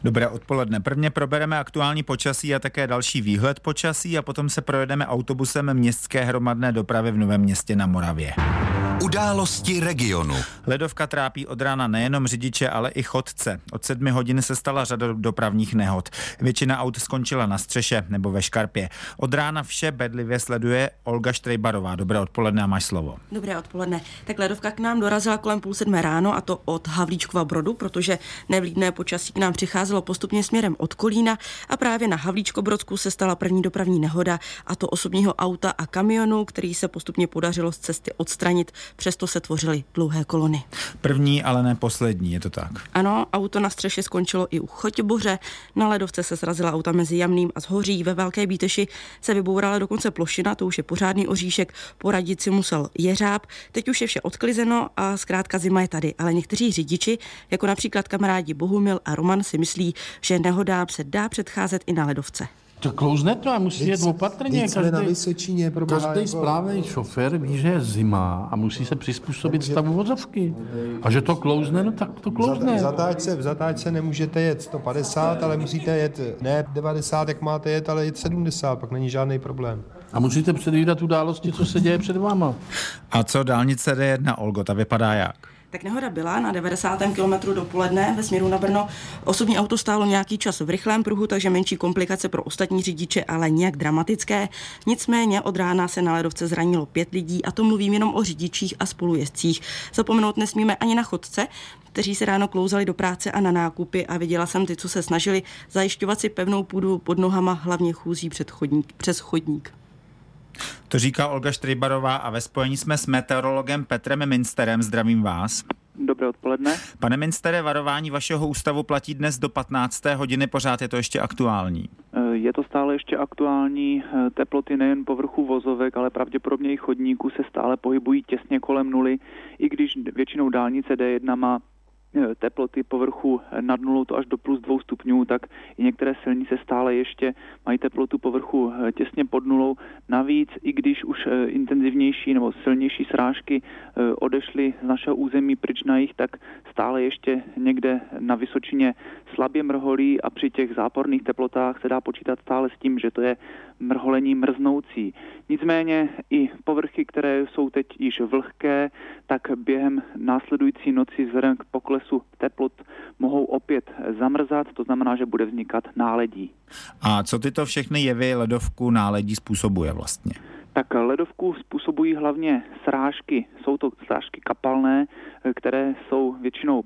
Dobré odpoledne. Prvně probereme aktuální počasí a také další výhled počasí a potom se projedeme autobusem městské hromadné dopravy v Novém Městě na Moravě. Události regionu. Ledovka trápí od rána nejenom řidiče, ale i chodce. Od 7 hodin se stala řada dopravních nehod. Většina aut skončila na střeše nebo ve škarpě. Od rána vše bedlivě sleduje Olga Štrejbarová. Dobré odpoledne a máš slovo. Dobré odpoledne. Tak ledovka k nám dorazila kolem 6:30 ráno, a to od Havlíčkova Brodu, protože nevlídné počasí k nám přicházelo postupně směrem od Kolína a právě na Havlíčkobrodsku se stala první dopravní nehoda, a to osobního auta a kamionu, který se postupně podařilo z cesty odstranit. Přesto se tvořily dlouhé kolony. První, ale ne poslední, je to tak? Ano, auto na střeše skončilo i u Chotěboře, na ledovce se srazila auta mezi Jamným a Zhoří, ve Velké Bíteši se vybourala dokonce plošina, to už je pořádný oříšek, poradit si musel jeřáb. Teď už je vše odklizeno a zkrátka zima je tady, ale někteří řidiči, jako například kamarádi Bohumil a Roman, si myslí, že nehodám se dá předcházet i na ledovce. To klouzne to a musí jet opatrně. Každý správný šofér ví, že je zima a musí se přizpůsobit stavu vozovky. A že to klouzne, no tak to klouzne. V zatáčce nemůžete jet 150, ale musíte jet ne 90, jak máte jet, ale jet 70, pak není žádný problém. A musíte předvídat události, co se děje před váma. A co dálnice D1, Olgo, ta vypadá jak? Tak nehoda byla na 90. kilometru dopoledne ve směru na Brno. Osobní auto stálo nějaký čas v rychlém pruhu, takže menší komplikace pro ostatní řidiče, ale nijak dramatické. Nicméně od rána se na ledovce zranilo 5 lidí, a to mluvím jenom o řidičích a spolujezdcích. Zapomenout nesmíme ani na chodce, kteří se ráno klouzali do práce a na nákupy, a viděla jsem ty, co se snažili zajišťovat si pevnou půdu pod nohama, hlavně chůzí přes chodník. To říká Olga Štrejbarová a ve spojení jsme s meteorologem Petrem Minsterem. Zdravím vás. Dobré odpoledne. Pane Minstere, varování vašeho ústavu platí dnes do 15. hodiny, pořád je to ještě aktuální? Je to stále ještě aktuální. Teploty nejen povrchu vozovek, ale pravděpodobně i chodníků se stále pohybují těsně kolem nuly, i když většinou dálnice D1 má teploty povrchu nad nulou, to až do +2 stupňů, tak i některé silnice stále ještě mají teplotu povrchu těsně pod nulou. Navíc, i když už intenzivnější nebo silnější srážky odešly z našeho území pryč na jih, tak stále ještě někde na Vysočině slabě mrholí, a při těch záporných teplotách se dá počítat stále s tím, že to je mrholení mrznoucí. Nicméně i povrchy, které jsou teď již vlhké, tak během následující noci vzhledem k poklesu teplot mohou opět zamrzat, to znamená, že bude vznikat náledí. A co tyto všechny jevy ledovku náledí způsobuje vlastně? Tak ledovku způsobují hlavně srážky. Jsou to srážky kapalné, které jsou většinou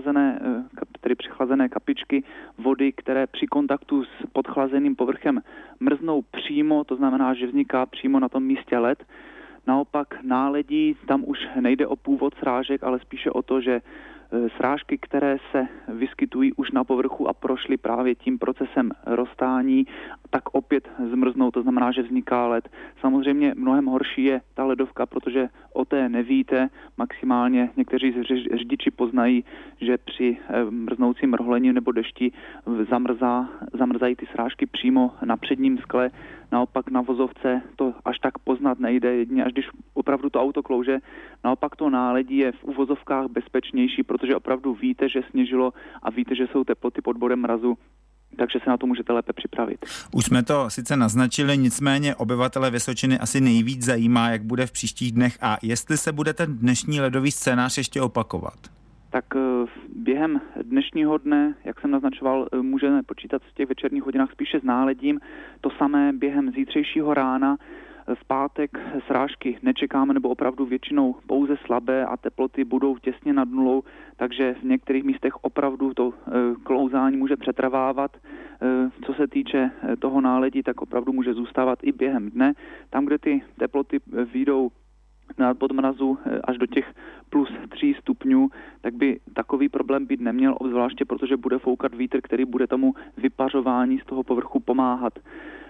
přechlazené kapičky vody, které při kontaktu s podchlazeným povrchem mrznou přímo, to znamená, že vzniká přímo na tom místě led. Naopak náledí, tam už nejde o původ srážek, ale spíše o to, že srážky, které se vyskytují už na povrchu a prošly právě tím procesem roztání, tak opět zmrznou, to znamená, že vzniká led. Samozřejmě mnohem horší je ta ledovka, protože o té nevíte. Maximálně někteří řidiči poznají, že při mrznoucím mrholení nebo dešti zamrzají ty srážky přímo na předním skle. Naopak na vozovce to až tak poznat nejde, jedině až když opravdu to auto klouže. Naopak to náledí je v uvozovkách bezpečnější, protože opravdu víte, že sněžilo a víte, že jsou teploty pod bodem mrazu, takže se na to můžete lépe připravit. Už jsme to sice naznačili, nicméně obyvatele Vysočiny asi nejvíc zajímá, jak bude v příštích dnech a jestli se bude ten dnešní ledový scénář ještě opakovat. Tak během dnešního dne, jak jsem naznačoval, můžeme počítat v těch večerních hodinách spíše s náledím. To samé během zítřejšího rána. V pátek srážky nečekáme, nebo opravdu většinou pouze slabé, a teploty budou těsně nad nulou, takže v některých místech opravdu to klouzání může přetrvávat. Co se týče toho náledí, tak opravdu může zůstávat i během dne. Tam, kde ty teploty vyjdou na podmrazu až do těch +3 stupňů, tak by takový problém být neměl, obzvláště protože bude foukat vítr, který bude tomu vypařování z toho povrchu pomáhat.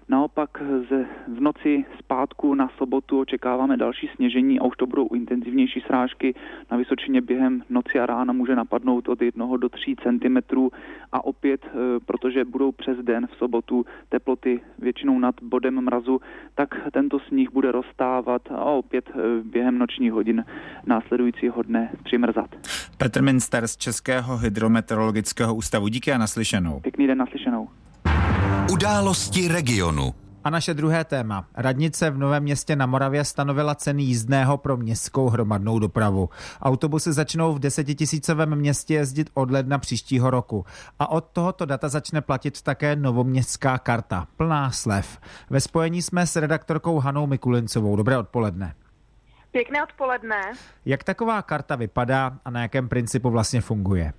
Naopak v noci zpátku na sobotu očekáváme další sněžení a už to budou intenzivnější srážky. Na Vysočině během noci a rána může napadnout od 1 do 3 cm a opět, protože budou přes den v sobotu teploty většinou nad bodem mrazu, tak tento sníh bude roztávat a opět během nočních hodin následujícího dne přimrzat. Petr Minster z Českého hydrometeorologického ústavu. Díky a naslyšenou. Pěkný den, naslyšenou. Události regionu. A naše druhé téma. Radnice v Novém Městě na Moravě stanovila ceny jízdného pro městskou hromadnou dopravu. Autobusy začnou v 10 000 městě jezdit od ledna příštího roku. A od tohoto data začne platit také novoměstská karta, plná slev. Ve spojení jsme s redaktorkou Hanou Mikulincovou. Dobré odpoledne. Pěkné odpoledne. Jak taková karta vypadá a na jakém principu vlastně funguje?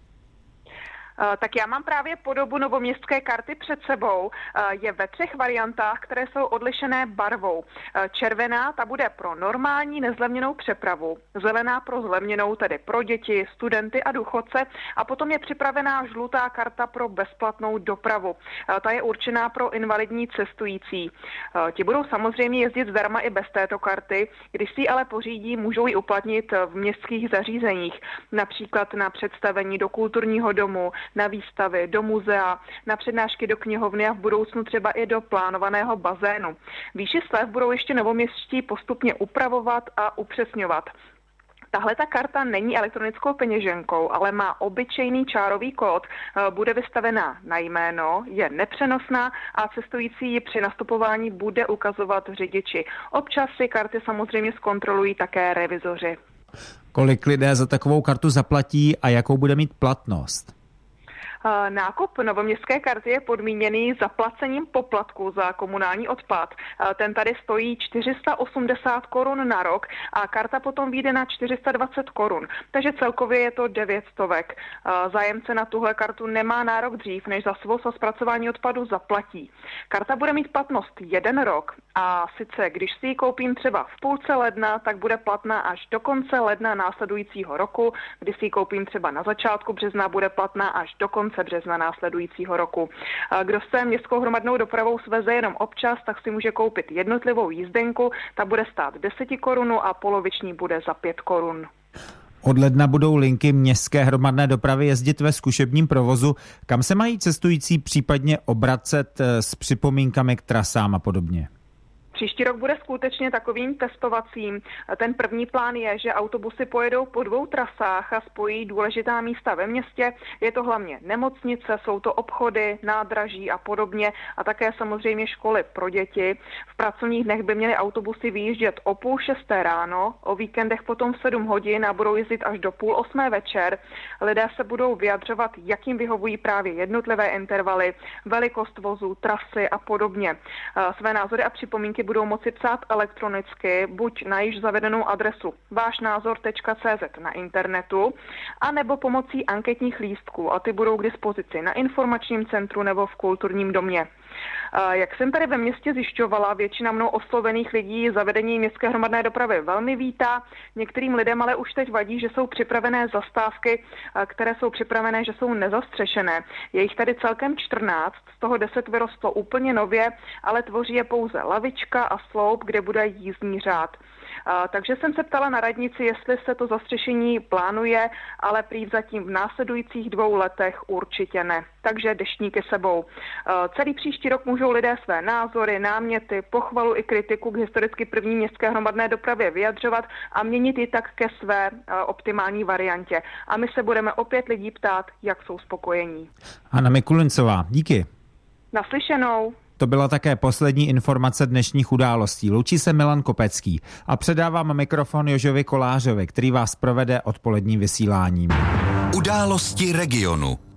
Tak já mám právě podobu novoměstské karty před sebou. Je ve 3 variantách, které jsou odlišené barvou. Červená, ta bude pro normální nezlevněnou přepravu. Zelená pro zlevněnou, tedy pro děti, studenty a důchodce. A potom je připravená žlutá karta pro bezplatnou dopravu. Ta je určená pro invalidní cestující. Ti budou samozřejmě jezdit zdarma i bez této karty. Když si ji ale pořídí, můžou ji uplatnit v městských zařízeních. Například na představení do kulturního domu, na výstavy, do muzea, na přednášky do knihovny a v budoucnu třeba i do plánovaného bazénu. Výši slev budou ještě novoměstští postupně upravovat a upřesňovat. Tahle ta karta není elektronickou peněženkou, ale má obyčejný čárový kód, bude vystavená na jméno, je nepřenosná a cestující ji při nastupování bude ukazovat řidiči. Občas si karty samozřejmě zkontrolují také revizoři. Kolik lidé za takovou kartu zaplatí a jakou bude mít platnost? Nákup novoměstské karty je podmíněný zaplacením poplatku za komunální odpad. Ten tady stojí 480 korun na rok a karta potom vyjde na 420 korun. Takže celkově je to 900. Zájemce na tuhle kartu nemá nárok dřív, než za svoz a zpracování odpadu zaplatí. Karta bude mít platnost 1 rok a sice když si ji koupím třeba v půlce ledna, tak bude platná až do konce ledna následujícího roku. Když si ji koupím třeba na začátku března, bude platná až do konce března následujícího roku. Kdo se městskou hromadnou dopravou sveze jenom občas, tak si může koupit jednotlivou jízdenku, ta bude stát 10 korun a poloviční bude za 5 korun. Od ledna budou linky městské hromadné dopravy jezdit ve zkušebním provozu. Kam se mají cestující případně obracet s připomínkami k trasám a podobně? Příští rok bude skutečně takovým testovacím. Ten první plán je, že autobusy pojedou po 2 trasách a spojí důležitá místa ve městě. Je to hlavně nemocnice, jsou to obchody, nádraží a podobně a také samozřejmě školy pro děti. V pracovních dnech by měly autobusy vyjíždět o 5:30 ráno, o víkendech potom v 7 hodin a budou jezdit až do 7:30 večer. Lidé se budou vyjadřovat, jak jim vyhovují právě jednotlivé intervaly, velikost vozu, trasy a podobně. Své názory a připomínky budou moci psát elektronicky, buď na již zavedenou adresu vášnázor.cz na internetu, anebo pomocí anketních lístků a ty budou k dispozici na informačním centru nebo v kulturním domě. Jak jsem tady ve městě zjišťovala, většina mnou oslovených lidí zavedení městské hromadné dopravy velmi vítá. Některým lidem ale už teď vadí, že jsou připravené zastávky, které jsou připravené, že jsou nezastřešené. Je jich tady celkem 14, z toho 10 vyrostlo úplně nově, ale tvoří je pouze lavička a sloup, kde bude jízdní řád. Takže jsem se ptala na radnici, jestli se to zastřešení plánuje, ale prý zatím v následujících 2 letech určitě ne. Takže deštníky sebou. Celý příští rok můžou lidé své názory, náměty, pochvalu i kritiku k historicky první městské hromadné dopravě vyjadřovat a měnit ji tak ke své optimální variantě. A my se budeme opět lidí ptát, jak jsou spokojení. Hana Mikulincová, díky. Naslyšenou. To byla také poslední informace dnešních událostí. Loučí se Milan Kopecký a předávám mikrofon Jožovi Kolářovi, který vás provede odpoledním vysíláním. Události regionu.